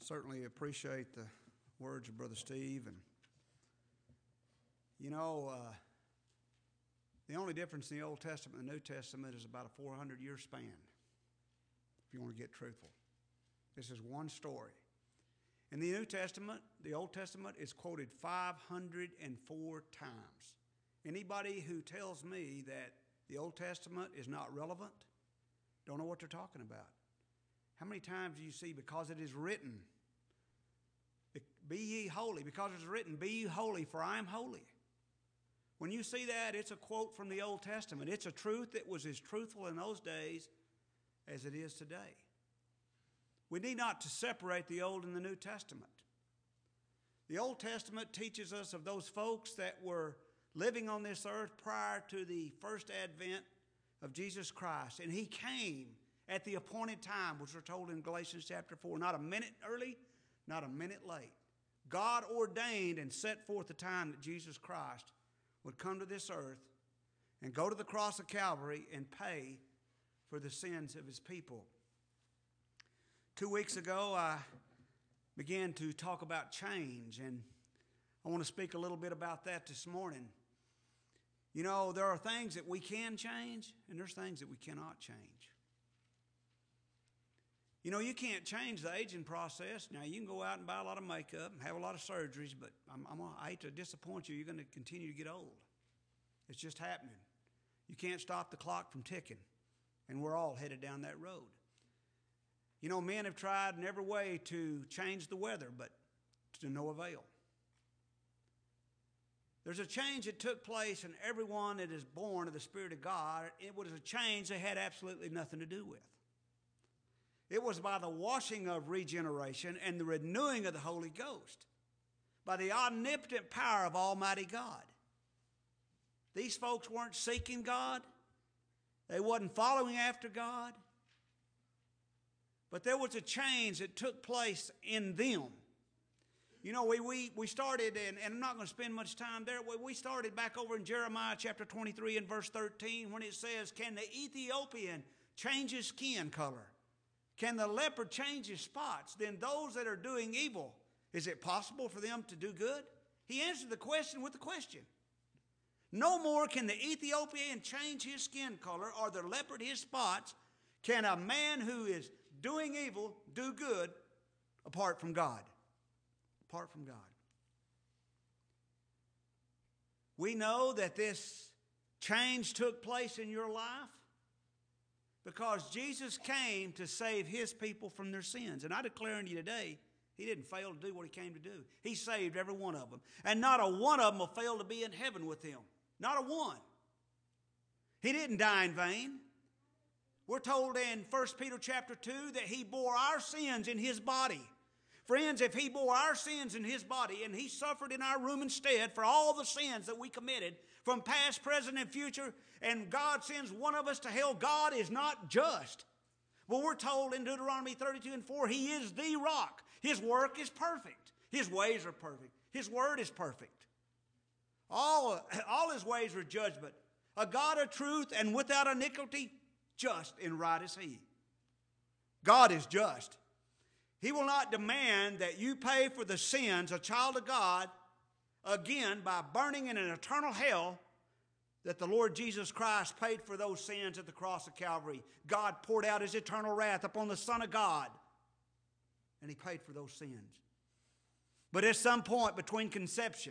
certainly appreciate the words of Brother Steve. And, you know, the only difference in the Old Testament and the New Testament is about a 400-year span, if you want to get truthful. This is one story. In the New Testament, the Old Testament is quoted 504 times. Anybody who tells me that the Old Testament is not relevant, don't know what they're talking about. How many times do you see, because it is written, be ye holy, because it is written, be ye holy, for I am holy. When you see that, it's a quote from the Old Testament. It's a truth that was as truthful in those days as it is today. We need not to separate the Old and the New Testament. The Old Testament teaches us of those folks that were living on this earth prior to the first advent of Jesus Christ. And he came at the appointed time, which we're told in Galatians chapter 4, not a minute early, not a minute late. God ordained and set forth the time that Jesus Christ would come to this earth and go to the cross of Calvary and pay for the sins of his people. 2 weeks ago, I began to talk about change, and I want to speak a little bit about that this morning. You know, there are things that we can change, and there's things that we cannot change. You know, you can't change the aging process. Now, you can go out and buy a lot of makeup and have a lot of surgeries, but I hate to disappoint you. You're going to continue to get old. It's just happening. You can't stop the clock from ticking, and we're all headed down that road. You know, men have tried in every way to change the weather, but to no avail. There's a change that took place in everyone that is born of the Spirit of God. It was a change they had absolutely nothing to do with. It was by the washing of regeneration and the renewing of the Holy Ghost, by the omnipotent power of Almighty God. These folks weren't seeking God. They wasn't following after God. But there was a change that took place in them. You know, we started, and I'm not going to spend much time there. We started back over in Jeremiah chapter 23 and verse 13 when it says, can the Ethiopian change his skin color? Can the leopard change his spots? Then those that are doing evil, is it possible for them to do good? He answered the question with a question. No more can the Ethiopian change his skin color or the leopard his spots. Can a man who is doing evil do good apart from God? Apart from God. We know that this change took place in your life because Jesus came to save his people from their sins. And I declare unto you today, he didn't fail to do what he came to do. He saved every one of them. And not a one of them will fail to be in heaven with him. Not a one. He didn't die in vain. We're told in 1 Peter chapter 2 that he bore our sins in his body. Friends, if he bore our sins in his body and he suffered in our room instead for all the sins that we committed from past, present, and future, and God sends one of us to hell, God is not just. Well, we're told in Deuteronomy 32 and 4, he is the rock. His work is perfect. His ways are perfect. His word is perfect. All his ways are judgment. A God of truth and without iniquity, just and right is he. God is just. He will not demand that you pay for the sins, a child of God, again by burning in an eternal hell that the Lord Jesus Christ paid for those sins at the cross of Calvary. God poured out his eternal wrath upon the Son of God, and he paid for those sins. But at some point between conception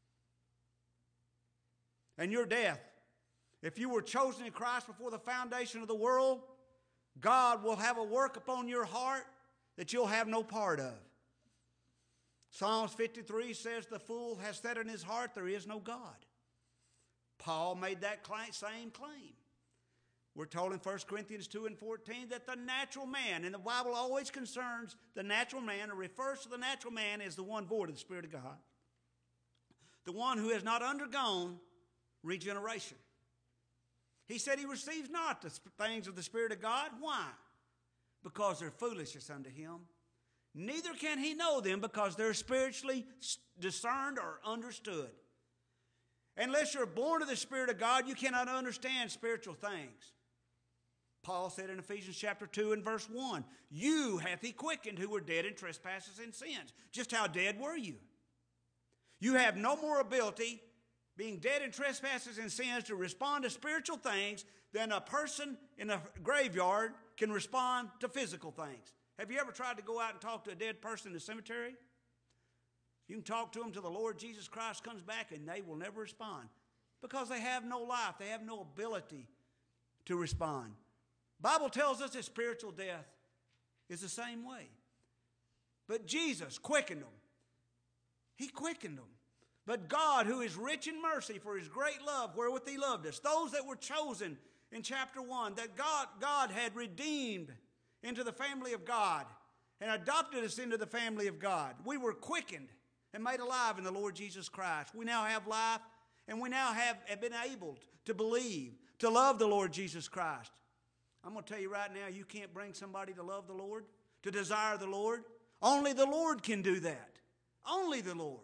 and your death, if you were chosen in Christ before the foundation of the world, God will have a work upon your heart that you'll have no part of. Psalms 53 says the fool has said in his heart there is no God. Paul made that same claim. We're told in 1 Corinthians 2 and 14 that the natural man, and the Bible always concerns the natural man, or refers to the natural man as the one void of the Spirit of God. The one who has not undergone regeneration. He said he receives not the things of the Spirit of God. Why? Because they're foolishness unto him. Neither can he know them because they're spiritually discerned or understood. Unless you're born of the Spirit of God, you cannot understand spiritual things. Paul said in Ephesians chapter 2 and verse 1, you hath he quickened who were dead in trespasses and sins. Just how dead were you? You have no more ability, being dead in trespasses and sins, to respond to spiritual things than a person in a graveyard can respond to physical things. Have you ever tried to go out and talk to a dead person in the cemetery? You can talk to them till the Lord Jesus Christ comes back, and they will never respond because they have no life. They have no ability to respond. Bible tells us that spiritual death is the same way. But Jesus quickened them. He quickened them. But God, who is rich in mercy for his great love wherewith he loved us, those that were chosen in chapter 1, that God had redeemed into the family of God and adopted us into the family of God. We were quickened and made alive in the Lord Jesus Christ. We now have life, and we now have been able to believe, to love the Lord Jesus Christ. I'm going to tell you right now, you can't bring somebody to love the Lord, to desire the Lord. Only the Lord can do that. Only the Lord.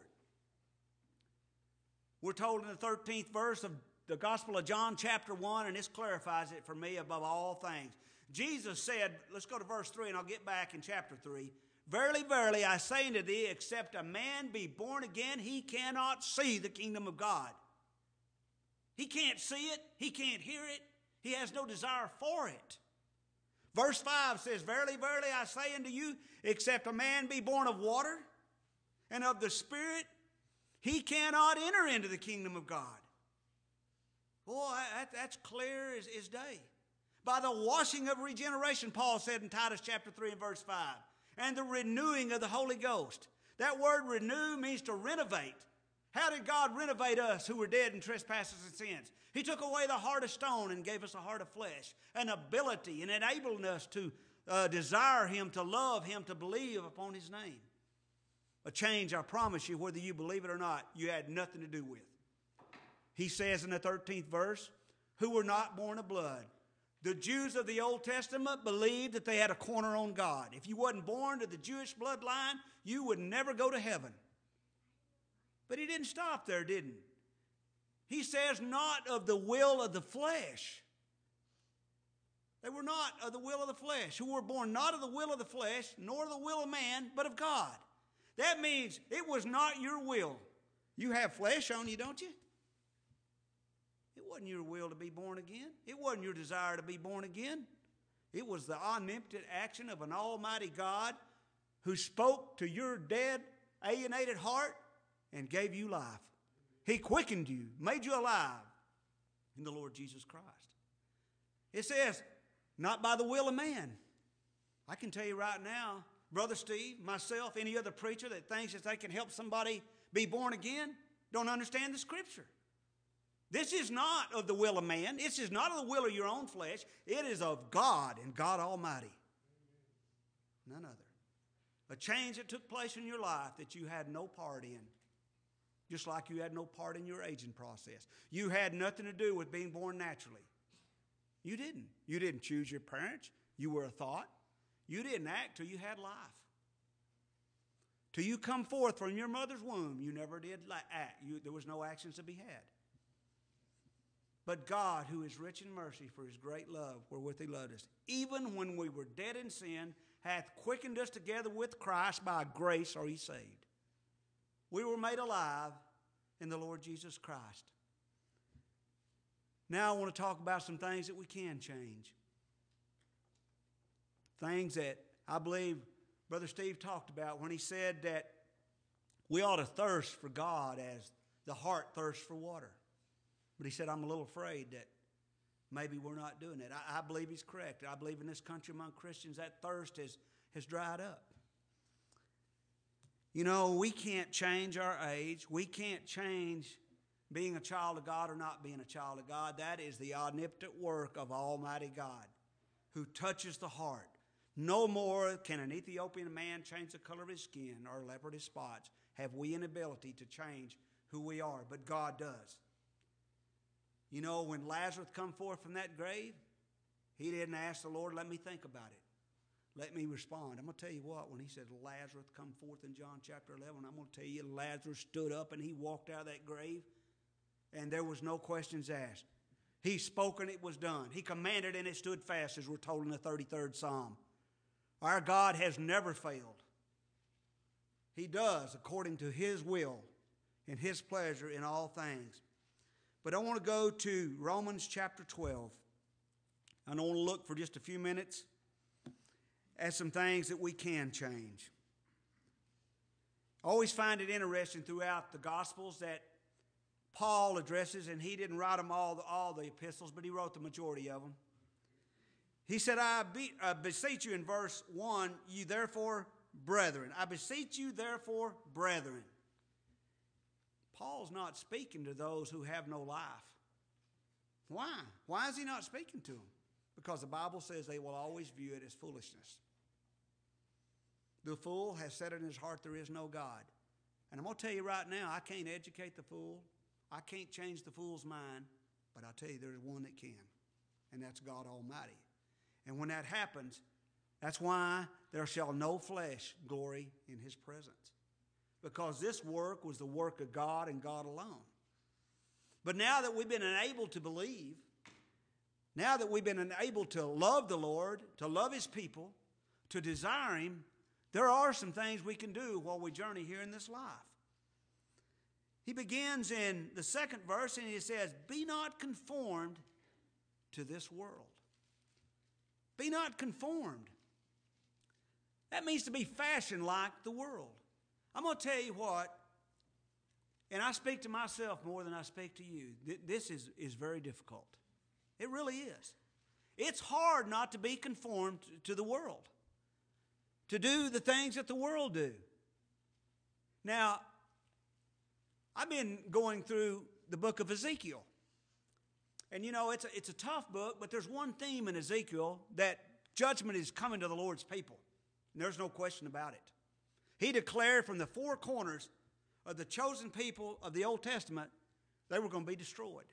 We're told in the 13th verse of the Gospel of John chapter 1, and this clarifies it for me above all things. Jesus said, let's go to verse 3 and I'll get back in chapter 3. Verily, verily, I say unto thee, except a man be born again, he cannot see the kingdom of God. He can't see it. He can't hear it. He has no desire for it. Verse 5 says, verily, verily, I say unto you, except a man be born of water and of the Spirit, he cannot enter into the kingdom of God. Boy, that's clear as day. By the washing of regeneration, Paul said in Titus chapter 3 and verse 5, and the renewing of the Holy Ghost. That word renew means to renovate. How did God renovate us who were dead in trespasses and sins? He took away the heart of stone and gave us a heart of flesh, an ability, and enabled us to desire him, to love him, to believe upon his name. A change, I promise you, whether you believe it or not, you had nothing to do with. He says in the 13th verse, who were not born of blood. The Jews of the Old Testament believed that they had a corner on God. If you wasn't born to the Jewish bloodline, you would never go to heaven. But he didn't stop there, didn't he? He says, not of the will of the flesh. They were not of the will of the flesh, who were born not of the will of the flesh, nor of the will of man, but of God. That means it was not your will. You have flesh on you, don't you? It wasn't your will to be born again. It wasn't your desire to be born again. It was the omnipotent action of an almighty God who spoke to your dead, alienated heart and gave you life. He quickened you, made you alive in the Lord Jesus Christ. It says, not by the will of man. I can tell you right now, Brother Steve, myself, any other preacher that thinks that they can help somebody be born again, don't understand the Scripture. This is not of the will of man. This is not of the will of your own flesh. It is of God and God Almighty. None other. A change that took place in your life that you had no part in. Just like you had no part in your aging process. You had nothing to do with being born naturally. You didn't. You didn't choose your parents. You were a thought. You didn't act till you had life. Till you come forth from your mother's womb, you never did act. There was no actions to be had. But God, who is rich in mercy for his great love wherewith he loved us, even when we were dead in sin, hath quickened us together with Christ. By grace are ye saved. We were made alive in the Lord Jesus Christ. Now I want to talk about some things that we can change. Things that I believe Brother Steve talked about when he said that we ought to thirst for God as the heart thirsts for water. But he said, I'm a little afraid that maybe we're not doing it. I believe he's correct. I believe in this country among Christians that thirst has dried up. You know, we can't change our age. We can't change being a child of God or not being a child of God. That is the omnipotent work of Almighty God who touches the heart. No more can an Ethiopian man change the color of his skin or a leopard his spots. Have we an ability to change who we are, but God does. You know, when Lazarus come forth from that grave, he didn't ask the Lord, let me think about it. Let me respond. I'm going to tell you what, when he said Lazarus come forth in John chapter 11, I'm going to tell you Lazarus stood up and he walked out of that grave and there was no questions asked. He spoke and it was done. He commanded and it stood fast, as we're told in the 33rd Psalm. Our God has never failed. He does according to His will and His pleasure in all things. But I want to go to Romans chapter 12. I want to look for just a few minutes at some things that we can change. I always find it interesting throughout the Gospels that Paul addresses, and he didn't write them all the epistles, but he wrote the majority of them. He said, I beseech you in verse 1, you therefore, brethren. I beseech you therefore, brethren. Paul's not speaking to those who have no life. Why? Why is he not speaking to them? Because the Bible says they will always view it as foolishness. The fool has said in his heart there is no God. And I'm going to tell you right now, I can't educate the fool. I can't change the fool's mind. But I'll tell you there's one that can. And that's God Almighty. And when that happens, that's why there shall no flesh glory in His presence. Because this work was the work of God and God alone. But now that we've been enabled to believe, now that we've been enabled to love the Lord, to love His people, to desire Him, there are some things we can do while we journey here in this life. He begins in the second verse and he says, be not conformed to this world. Be not conformed. That means to be fashioned like the world. I'm going to tell you what, and I speak to myself more than I speak to you. This is very difficult. It really is. It's hard not to be conformed to the world, to do the things that the world do. Now, I've been going through the book of Ezekiel. And you know, it's a tough book, but there's one theme in Ezekiel that judgment is coming to the Lord's people. And there's no question about it. He declared from the four corners of the chosen people of the Old Testament, they were going to be destroyed.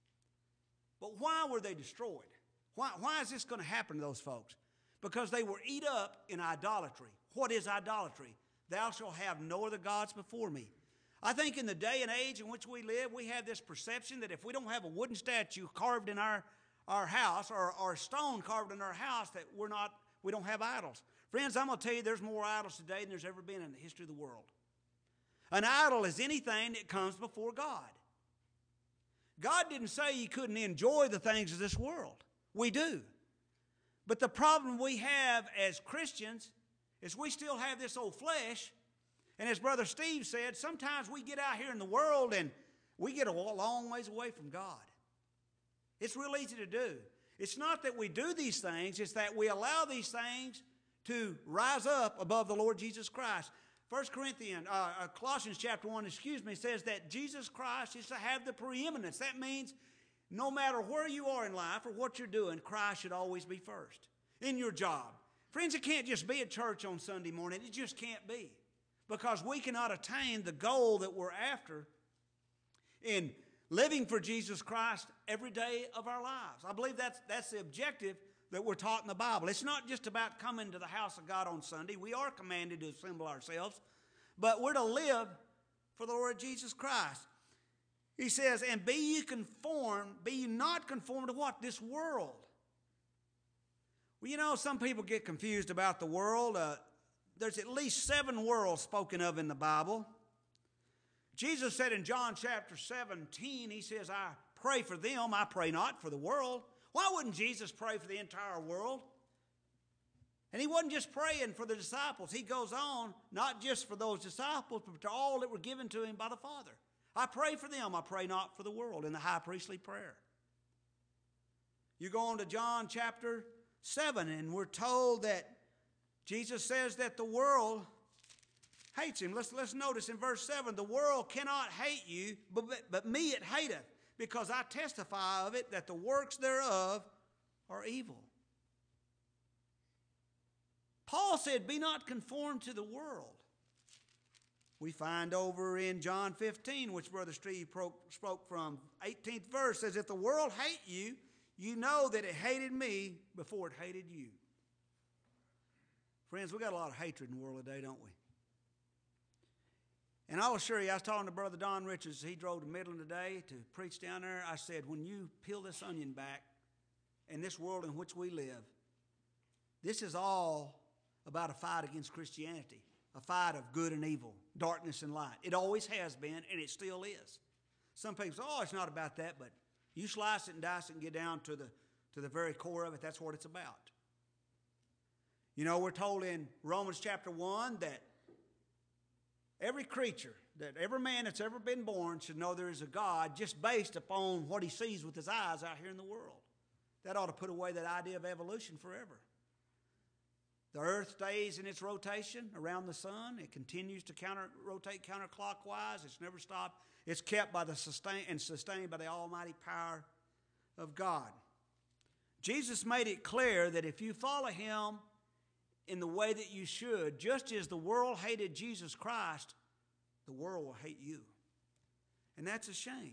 But why were they destroyed? Why is this going to happen to those folks? Because they were eat up in idolatry. What is idolatry? Thou shalt have no other gods before me. I think in the day and age in which we live, we have this perception that if we don't have a wooden statue carved in our house or a stone carved in our house, that we don't have idols. Friends, I'm going to tell you there's more idols today than there's ever been in the history of the world. An idol is anything that comes before God. God didn't say you couldn't enjoy the things of this world. We do. But the problem we have as Christians is we still have this old flesh. And as Brother Steve said, sometimes we get out here in the world and we get a long ways away from God. It's real easy to do. It's not that we do these things, it's that we allow these things to rise up above the Lord Jesus Christ. Colossians chapter 1, says that Jesus Christ is to have the preeminence. That means no matter where you are in life or what you're doing, Christ should always be first. In your job. Friends, it can't just be at church on Sunday morning. It just can't be. Because we cannot attain the goal that we're after in living for Jesus Christ every day of our lives. I believe that's the objective that we're taught in the Bible. It's not just about coming to the house of God on Sunday. We are commanded to assemble ourselves, but we're to live for the Lord Jesus Christ. He says, and be ye not conformed to what? This world. Well, you know, some people get confused about the world. There's at least 7 worlds spoken of in the Bible. Jesus said in John chapter 17, he says, I pray for them, I pray not for the world. Why wouldn't Jesus pray for the entire world? And he wasn't just praying for the disciples. He goes on, not just for those disciples, but to all that were given to him by the Father. I pray for them, I pray not for the world, in the high priestly prayer. You go on to John chapter 7, and we're told that Jesus says that the world hates him. Let's notice in verse 7, the world cannot hate you, but me it hateth, because I testify of it that the works thereof are evil. Paul said, be not conformed to the world. We find over in John 15, which Brother Steve spoke from, 18th verse, says, if the world hate you, you know that it hated me before it hated you. Friends, we got a lot of hatred in the world today, don't we? And I'll assure you, I was talking to Brother Don Richards. He drove to Midland today to preach down there. I said, when you peel this onion back, in this world in which we live, this is all about a fight against Christianity, a fight of good and evil, darkness and light. It always has been, and it still is. Some people say, oh, it's not about that, but you slice it and dice it and get down to the very core of it. That's what it's about. You know, we're told in Romans chapter 1 that every creature, that every man that's ever been born should know there is a God just based upon what he sees with his eyes out here in the world. That ought to put away that idea of evolution forever. The earth stays in its rotation around the sun. It continues to rotate counterclockwise. It's never stopped. It's kept by sustained by the almighty power of God. Jesus made it clear that if you follow him in the way that you should, just as the world hated Jesus Christ, the world will hate you. And that's a shame.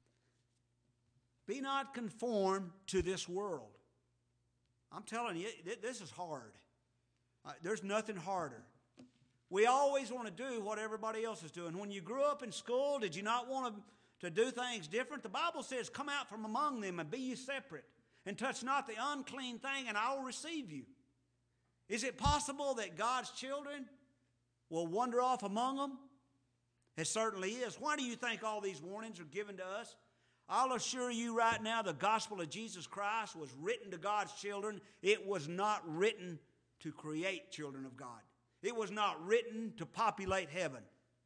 Be not conformed to this world. I'm telling you, this is hard. There's nothing harder. We always want to do what everybody else is doing. When you grew up in school, did you not want to do things different? The Bible says, come out from among them and be ye separate, and touch not the unclean thing, and I will receive you. Is it possible that God's children will wander off among them? It certainly is. Why do you think all these warnings are given to us? I'll assure you right now, the gospel of Jesus Christ was written to God's children. It was not written to create children of God. It was not written to populate heaven.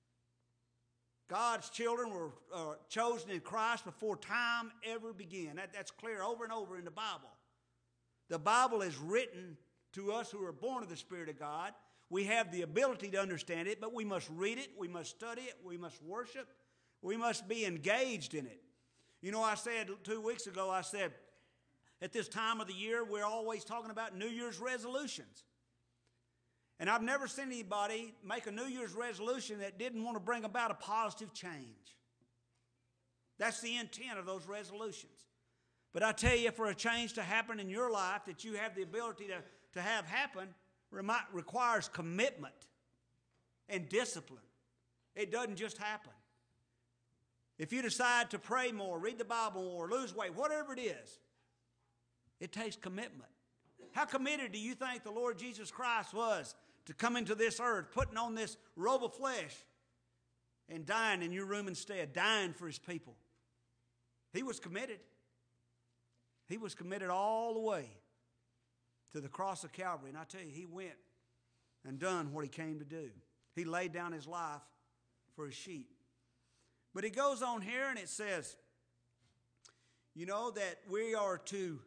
God's children were chosen in Christ before time ever began. That's clear over and over in the Bible. The Bible is written to us who are born of the Spirit of God. We have the ability to understand it, but we must read it, we must study it, we must worship, we must be engaged in it. You know, I said 2 weeks ago, I said, at this time of the year, we're always talking about New Year's resolutions. And I've never seen anybody make a New Year's resolution that didn't want to bring about a positive change. That's the intent of those resolutions. But I tell you, for a change to happen in your life that you have the ability to have happen, requires commitment and discipline. It doesn't just happen. If you decide to pray more, read the Bible more, lose weight, whatever it is, it takes commitment. How committed do you think the Lord Jesus Christ was to come into this earth, putting on this robe of flesh and dying in your room instead, dying for his people? He was committed. He was committed all the way to the cross of Calvary. And I tell you, he went and done what he came to do. He laid down his life for his sheep. But he goes on here and it says, you know, that we are to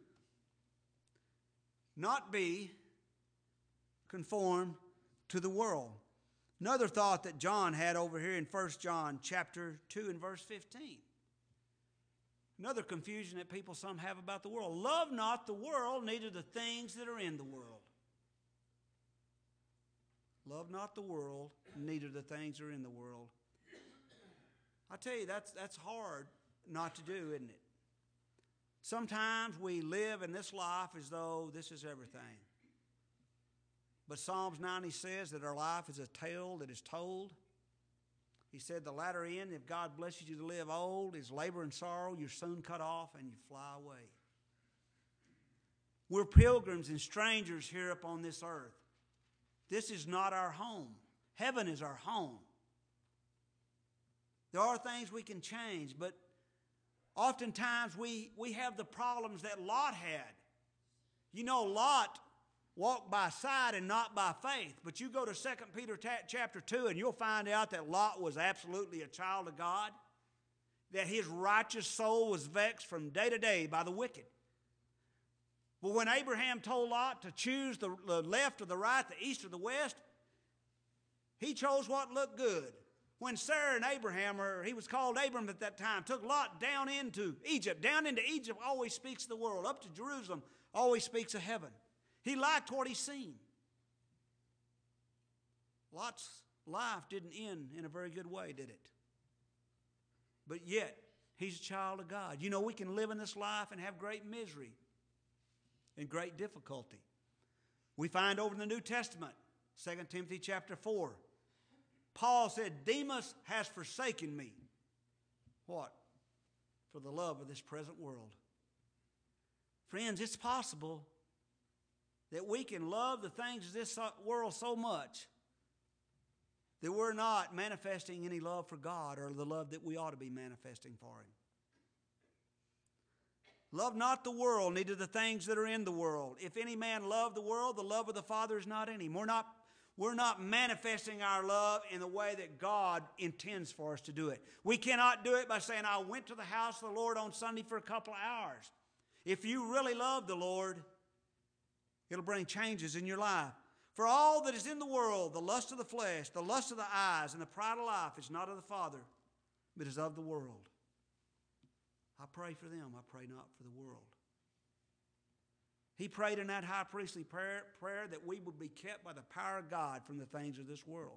not be conformed to the world. Another thought that John had over here in 1 John chapter 2 and verse 15. Another confusion that people some have about the world. Love not the world, neither the things that are in the world. Love not the world, neither the things that are in the world. I tell you, that's hard not to do, isn't it? Sometimes we live in this life as though this is everything. But Psalms 90 says that our life is a tale that is told. He said the latter end, if God blesses you to live old, is labor and sorrow. You're soon cut off and you fly away. We're pilgrims and strangers here upon this earth. This is not our home. Heaven is our home. There are things we can change, but oftentimes we have the problems that Lot had. You know, Lot walked by sight and not by faith. But you go to 2 Peter chapter 2 and you'll find out that Lot was absolutely a child of God, that his righteous soul was vexed from day to day by the wicked. But when Abraham told Lot to choose the left or the right, the east or the west, he chose what looked good. When Sarah and Abraham, or he was called Abram at that time, took Lot down into Egypt. Down into Egypt always speaks of the world. Up to Jerusalem always speaks of heaven. He liked what he seen. Lot's life didn't end in a very good way, did it? But yet, he's a child of God. You know, we can live in this life and have great misery and great difficulty. We find over in the New Testament, 2 Timothy chapter 4, Paul said, Demas has forsaken me. What? For the love of this present world. Friends, it's possible that we can love the things of this world so much that we're not manifesting any love for God or the love that we ought to be manifesting for Him. Love not the world, neither the things that are in the world. If any man love the world, the love of the Father is not in him. We're not manifesting our love in the way that God intends for us to do it. We cannot do it by saying, I went to the house of the Lord on Sunday for a couple of hours. If you really love the Lord, it'll bring changes in your life. For all that is in the world, the lust of the flesh, the lust of the eyes, and the pride of life is not of the Father, but is of the world. I pray for them. I pray not for the world. He prayed in that high priestly prayer that we would be kept by the power of God from the things of this world.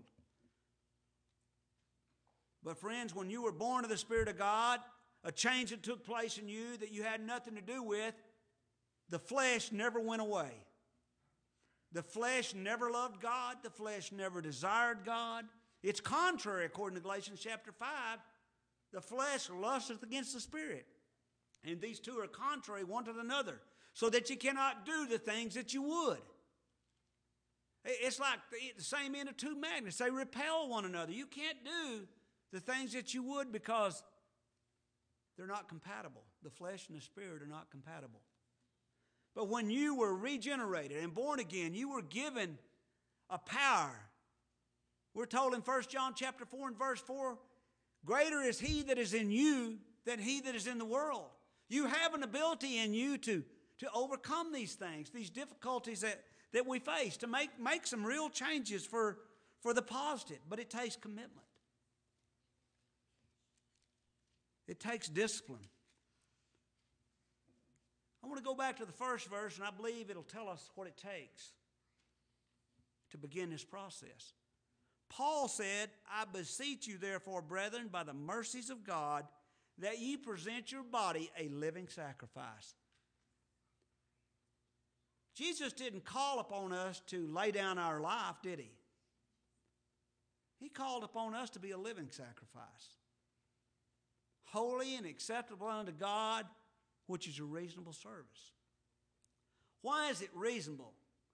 But friends, when you were born of the Spirit of God, a change that took place in you that you had nothing to do with, the flesh never went away. The flesh never loved God. The flesh never desired God. It's contrary, according to Galatians chapter 5. The flesh lusteth against the Spirit. And these two are contrary one to another, so that you cannot do the things that you would. It's like the same end of two magnets. They repel one another. You can't do the things that you would because they're not compatible. The flesh and the Spirit are not compatible. But when you were regenerated and born again, you were given a power. We're told in 1 John chapter 4 and verse 4, greater is He that is in you than he that is in the world. You have an ability in you to overcome these things, these difficulties that we face, to make some real changes for the positive. But it takes commitment. It takes discipline. I want to go back to the first verse, and I believe it'll tell us what it takes to begin this process. Paul said, I beseech you therefore, brethren, by the mercies of God, that ye present your body a living sacrifice. Jesus didn't call upon us to lay down our life, did He? He called upon us to be a living sacrifice, holy and acceptable unto God, which is a reasonable service. Why is it reasonable?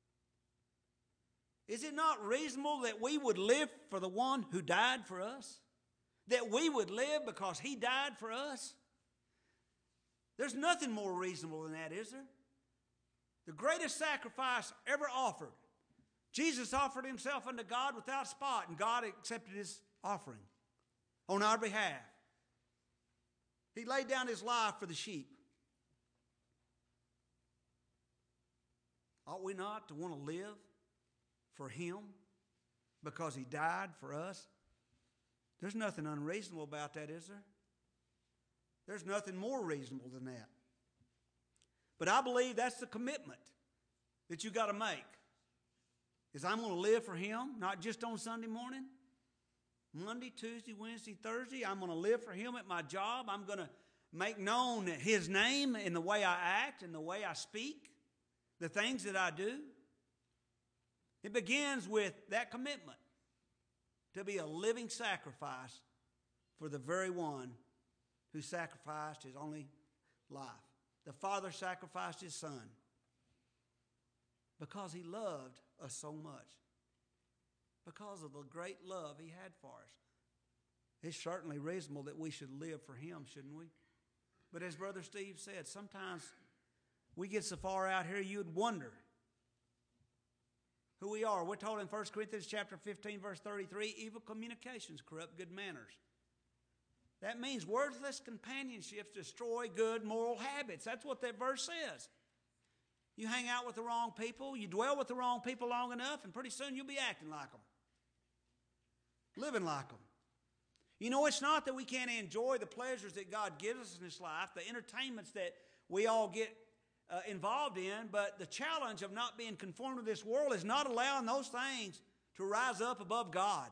Is it not reasonable that we would live for the one who died for us? That we would live because He died for us? There's nothing more reasonable than that, is there? The greatest sacrifice ever offered. Jesus offered Himself unto God without spot, and God accepted His offering on our behalf. He laid down His life for the sheep. Ought we not to want to live for Him because He died for us? There's nothing unreasonable about that, is there? There's nothing more reasonable than that. But I believe that's the commitment that you got to make. Is I'm going to live for Him, not just on Sunday morning. Monday, Tuesday, Wednesday, Thursday, I'm going to live for Him at my job. I'm going to make known His name in the way I act, in the way I speak, the things that I do. It begins with that commitment to be a living sacrifice for the very one who sacrificed His only life. The Father sacrificed His Son because He loved us so much, because of the great love He had for us. It's certainly reasonable that we should live for Him, shouldn't we? But as Brother Steve said, sometimes we get so far out here you'd wonder who we are. We're told in 1 Corinthians chapter 15, verse 33, evil communications corrupt good manners. That means worthless companionships destroy good moral habits. That's what that verse says. You hang out with the wrong people, you dwell with the wrong people long enough, and pretty soon you'll be acting like them, living like them. You know, it's not that we can't enjoy the pleasures that God gives us in this life, the entertainments that we all get involved in, but the challenge of not being conformed to this world is not allowing those things to rise up above God.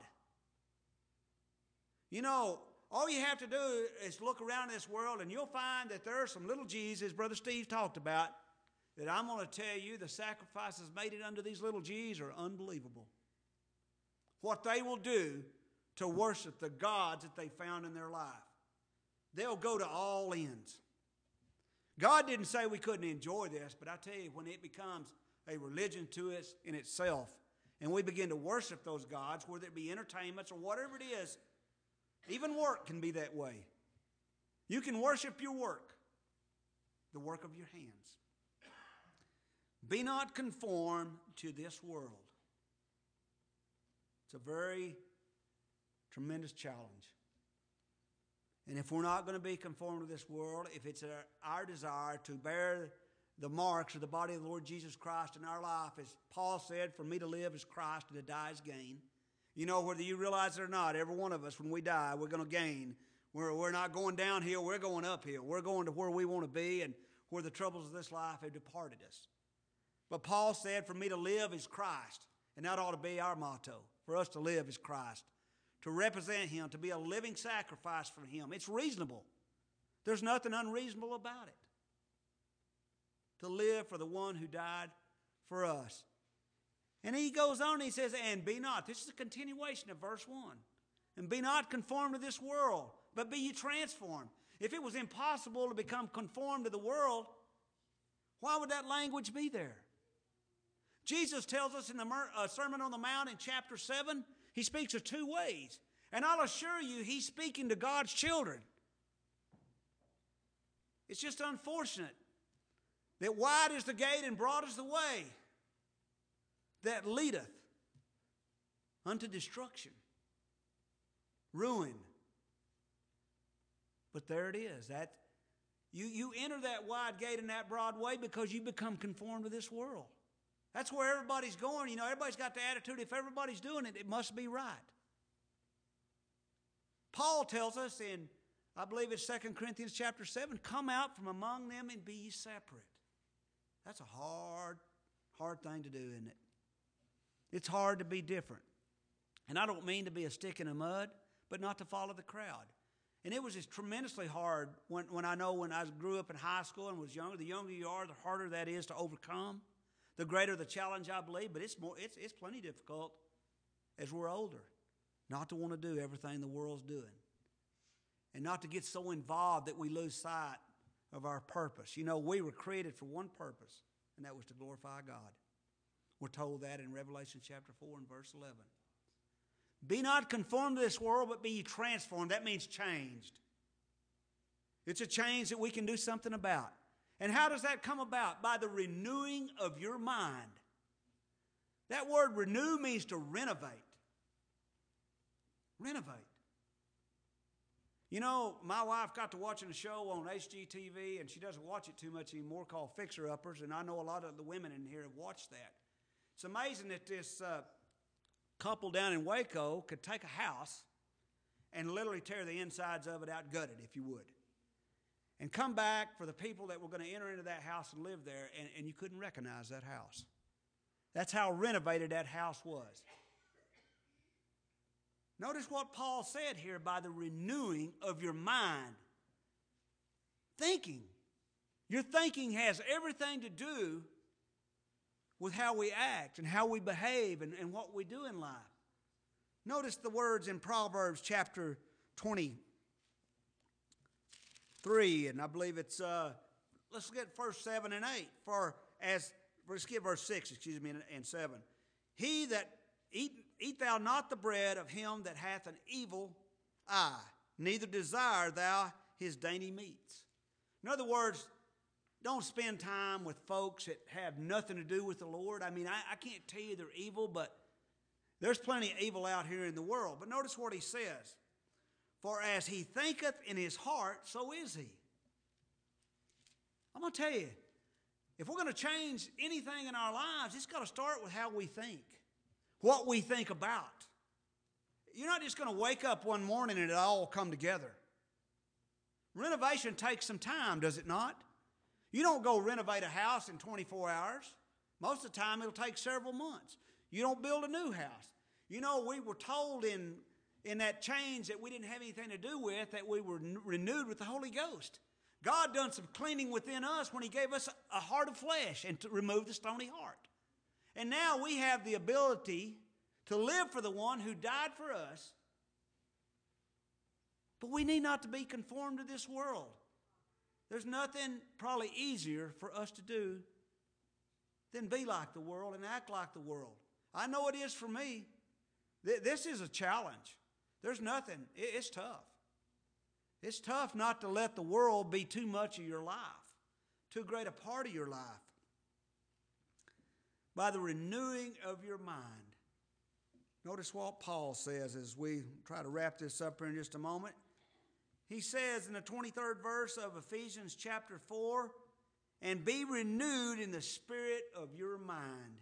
You know, all you have to do is look around this world and you'll find that there are some little G's, as Brother Steve talked about, that I'm going to tell you the sacrifices made it unto these little G's are unbelievable. What they will do to worship the gods that they found in their life. They'll go to all ends. God didn't say we couldn't enjoy this, but I tell you, when it becomes a religion to us in itself, and we begin to worship those gods, whether it be entertainments or whatever it is, even work can be that way. You can worship your work, the work of your hands. Be not conformed to this world. It's a very tremendous challenge. And if we're not going to be conformed to this world, if it's our desire to bear the marks of the body of the Lord Jesus Christ in our life, as Paul said, for me to live is Christ and to die is gain. You know, whether you realize it or not, every one of us, when we die, we're going to gain. We're not going downhill, we're going uphill. We're going to where we want to be and where the troubles of this life have departed us. But Paul said, for me to live is Christ. And that ought to be our motto. For us to live is Christ. To represent Him, to be a living sacrifice for Him. It's reasonable. There's nothing unreasonable about it. To live for the one who died for us. And he goes on and he says, and be not. This is a continuation of verse 1. And be not conformed to this world, but be ye transformed. If it was impossible to become conformed to the world, why would that language be there? Jesus tells us in the Sermon on the Mount in chapter 7, He speaks of two ways. And I'll assure you, He's speaking to God's children. It's just unfortunate that wide is the gate and broad is the way that leadeth unto destruction, ruin. But there it is. That you enter that wide gate and that broad way because you become conformed to this world. That's where everybody's going. You know, everybody's got the attitude, if everybody's doing it, it must be right. Paul tells us in, I believe it's 2 Corinthians chapter 7, come out from among them and be ye separate. That's a hard thing to do, isn't it? It's hard to be different. And I don't mean to be a stick in the mud, but not to follow the crowd. And it was just tremendously hard when I grew up in high school and was younger. The younger you are, the harder that is to overcome. The greater the challenge, I believe, but it's plenty difficult as we're older. Not to want to do everything the world's doing. And not to get so involved that we lose sight of our purpose. You know, we were created for one purpose, and that was to glorify God. We're told that in Revelation chapter 4 and verse 11. Be not conformed to this world, but be ye transformed. That means changed. It's a change that we can do something about. And how does that come about? By the renewing of your mind. That word renew means to renovate. Renovate. You know, my wife got to watching a show on HGTV, and she doesn't watch it too much anymore, called Fixer Uppers, and I know a lot of the women in here have watched that. It's amazing that this couple down in Waco could take a house and literally tear the insides of it out, gut it, if you would, and come back for the people that were going to enter into that house and live there, and you couldn't recognize that house. That's how renovated that house was. Notice what Paul said here, by the renewing of your mind. Thinking. Your thinking has everything to do with how we act and how we behave and what we do in life. Notice the words in Proverbs chapter 23, and I believe it's, let's get verse 7 and 8. Let's get verse 6, and 7. He that eat thou not the bread of him that hath an evil eye, neither desire thou his dainty meats. In other words, don't spend time with folks that have nothing to do with the Lord. I mean, I can't tell you they're evil, but there's plenty of evil out here in the world. But notice what he says. For as he thinketh in his heart, so is he. I'm going to tell you, if we're going to change anything in our lives, it's got to start with how we think. What we think about. You're not just going to wake up one morning and it all come together. Renovation takes some time, does it not? You don't go renovate a house in 24 hours. Most of the time it'll take several months. You don't build a new house. You know, we were told in that change that we didn't have anything to do with, that we were renewed with the Holy Ghost. God done some cleaning within us when he gave us a heart of flesh and to remove the stony heart. And now we have the ability to live for the one who died for us But we need not to be conformed to this world. There's nothing probably easier for us to do than be like the world and act like the world. I know it is for me. This is a challenge. There's nothing. It's tough. It's tough not to let the world be too much of your life, too great a part of your life. By the renewing of your mind. Notice what Paul says as we try to wrap this up here in just a moment. He says in the 23rd verse of Ephesians chapter 4, and be renewed in the spirit of your mind.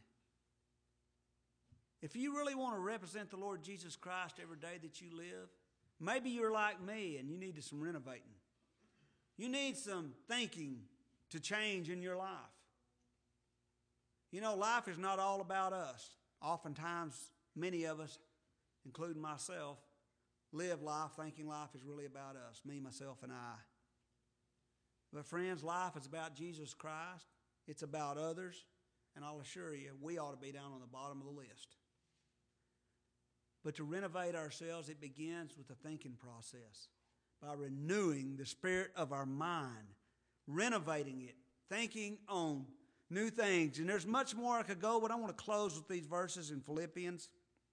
If you really want to represent the Lord Jesus Christ every day that you live, maybe you're like me and you need some renovating. You need some thinking to change in your life. You know, life is not all about us. Oftentimes, many of us, including myself, live life thinking life is really about us, me, myself, and I. But friends, life is about Jesus Christ. It's about others. And I'll assure you, we ought to be down on the bottom of the list. But to renovate ourselves, it begins with the thinking process. By renewing the spirit of our mind, renovating it, thinking on new things. And there's much more I could go, but I want to close with these verses in Philippians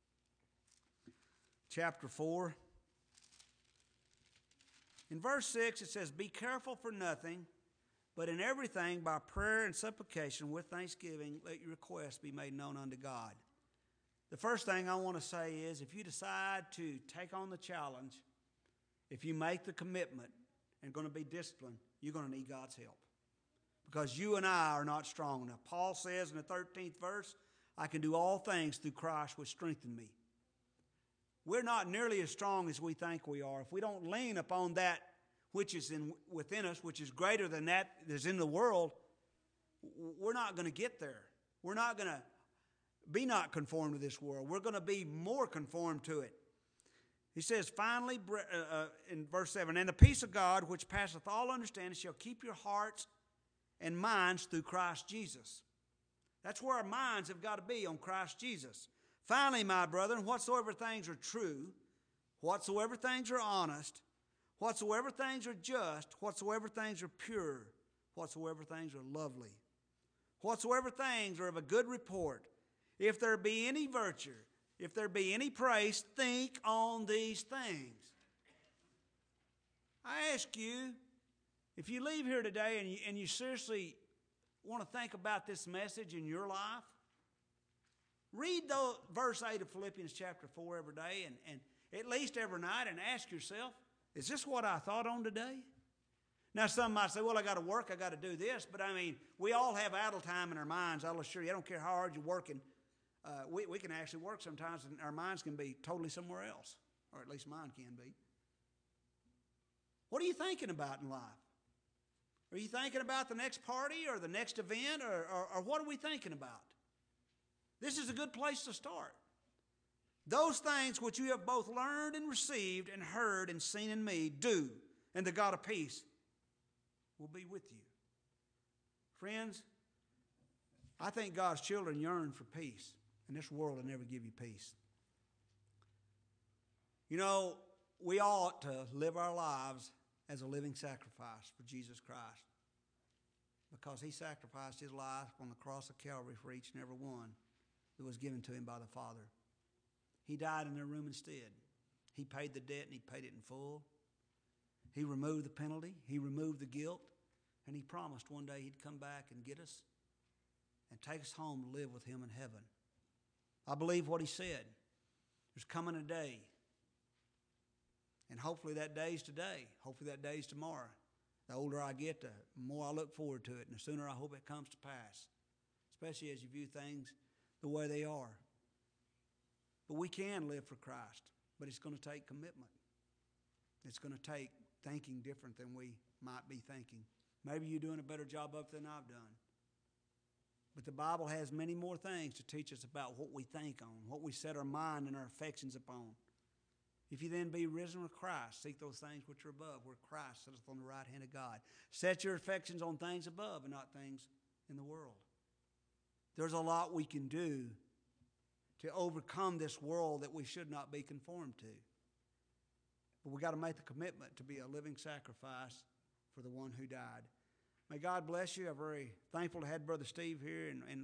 chapter 4. In verse 6 it says, be careful for nothing, but in everything by prayer and supplication with thanksgiving, let your requests be made known unto God. The first thing I want to say is, if you decide to take on the challenge, if you make the commitment and going to be disciplined, you're going to need God's help. Because you and I are not strong enough. Paul says in the 13th verse, I can do all things through Christ which strengthen me. We're not nearly as strong as we think we are. If we don't lean upon that which is within us, which is greater than that is in the world, we're not going to get there. We're not going to be not conformed to this world. We're going to be more conformed to it. He says, finally, in verse 7, and the peace of God, which passeth all understanding, shall keep your hearts and minds through Christ Jesus. That's where our minds have got to be, on Christ Jesus. Finally, my brethren, whatsoever things are true, whatsoever things are honest, whatsoever things are just, whatsoever things are pure, whatsoever things are lovely, whatsoever things are of a good report, if there be any virtue, if there be any praise, think on these things. I ask you, if you leave here today and you seriously want to think about this message in your life, read verse 8 of Philippians chapter 4 every day and at least every night, and ask yourself, is this what I thought on today? Now, some might say, well, I got to work, I got to do this. But, I mean, we all have idle time in our minds. I'll assure you, I don't care how hard you're working. We can actually work sometimes, and our minds can be totally somewhere else, or at least mine can be. What are you thinking about in life? Are you thinking about the next party or the next event, or what are we thinking about? This is a good place to start. Those things which you have both learned and received and heard and seen in me, do, and the God of peace will be with you. Friends, I think God's children yearn for peace, and this world will never give you peace. You know, we ought to live our lives as a living sacrifice for Jesus Christ, because he sacrificed his life on the cross of Calvary for each and every one that was given to him by the Father. He died in their room instead. He paid the debt, and he paid it in full. He removed the penalty. He removed the guilt. And he promised one day he'd come back and get us and take us home to live with him in heaven. I believe what he said. There's coming a day. And hopefully that day's today. Hopefully that day's tomorrow. The older I get, the more I look forward to it. And the sooner I hope it comes to pass. Especially as you view things the way they are. But we can live for Christ. But it's going to take commitment. It's going to take thinking different than we might be thinking. Maybe you're doing a better job of it than I've done. But the Bible has many more things to teach us about what we think on, what we set our mind and our affections upon. If you then be risen with Christ, seek those things which are above, where Christ sitteth on the right hand of God. Set your affections on things above and not things in the world. There's a lot we can do to overcome this world that we should not be conformed to. But we got to make the commitment to be a living sacrifice for the one who died. May God bless you. I'm very thankful to have Brother Steve here and